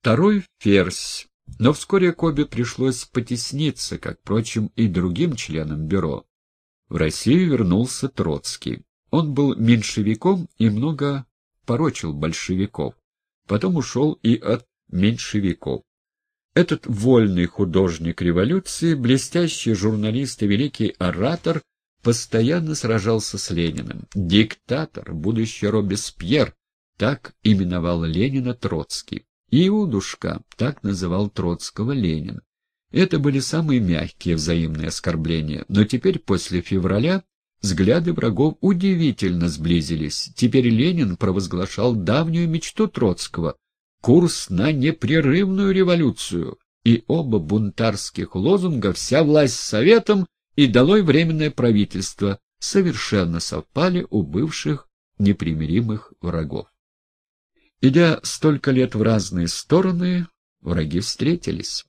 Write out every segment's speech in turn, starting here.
Второй ферзь. Но вскоре Кобе пришлось потесниться, как, впрочем, и другим членам бюро. В Россию вернулся Троцкий. Он был меньшевиком и много порочил большевиков. Потом ушел и от меньшевиков. Этот вольный художник революции, блестящий журналист и великий оратор, постоянно сражался с Лениным. Диктатор, будущий Робеспьер, так именовал Ленина Троцкий. Иудушка, так называл Троцкого Ленин. Это были самые мягкие взаимные оскорбления, но теперь, после февраля, взгляды врагов удивительно сблизились. Теперь Ленин провозглашал давнюю мечту Троцкого — курс на непрерывную революцию, и оба бунтарских лозунга «Вся власть советом» и «Долой временное правительство» совершенно совпали у бывших непримиримых врагов. Идя столько лет в разные стороны, враги встретились.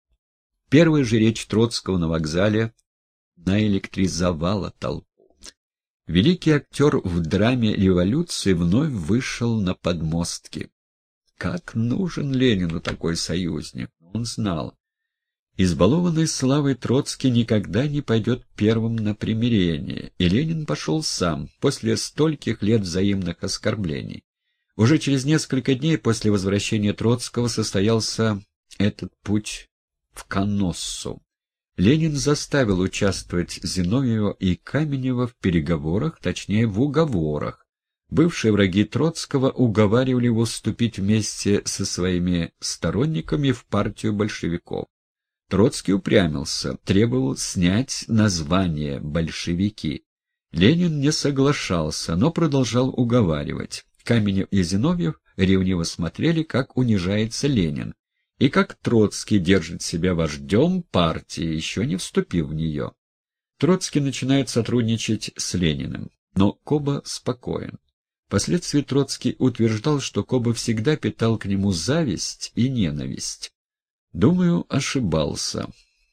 Первая же речь Троцкого на вокзале наэлектризовала толпу. Великий актер в драме революции вновь вышел на подмостки. Как нужен Ленину такой союзник, он знал. Избалованный славой Троцкий никогда не пойдет первым на примирение, и Ленин пошел сам, после стольких лет взаимных оскорблений. Уже через несколько дней после возвращения Троцкого состоялся этот путь в Каноссу. Ленин заставил участвовать Зиновьева и Каменева в переговорах, точнее в уговорах. Бывшие враги Троцкого уговаривали его вступить вместе со своими сторонниками в партию большевиков. Троцкий упрямился, требовал снять название «большевики». Ленин не соглашался, но продолжал уговаривать. Каменев и Зиновьев ревниво смотрели, как унижается Ленин, и как Троцкий держит себя вождем партии, еще не вступив в нее. Троцкий начинает сотрудничать с Лениным, но Коба спокоен. Впоследствии Троцкий утверждал, что Коба всегда питал к нему зависть и ненависть. Думаю, ошибался.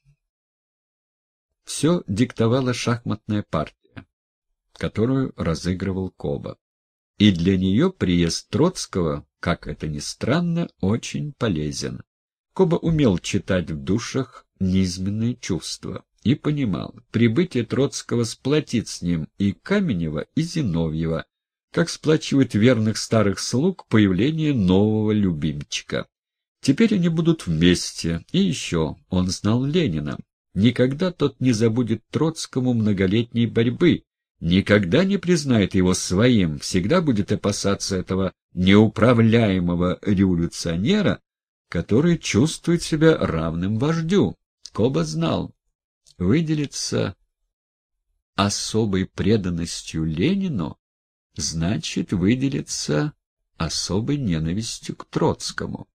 Все диктовала шахматная партия, которую разыгрывал Коба. И для нее приезд Троцкого, как это ни странно, очень полезен. Коба умел читать в душах низменные чувства и понимал, прибытие Троцкого сплотит с ним и Каменева, и Зиновьева, как сплачивает верных старых слуг появление нового любимчика. Теперь они будут вместе, и еще он знал Ленина. Никогда тот не забудет Троцкому многолетней борьбы, никогда не признает его своим, всегда будет опасаться этого неуправляемого революционера, который чувствует себя равным вождю. Коба знал, выделиться особой преданностью Ленину значит выделиться особой ненавистью к Троцкому.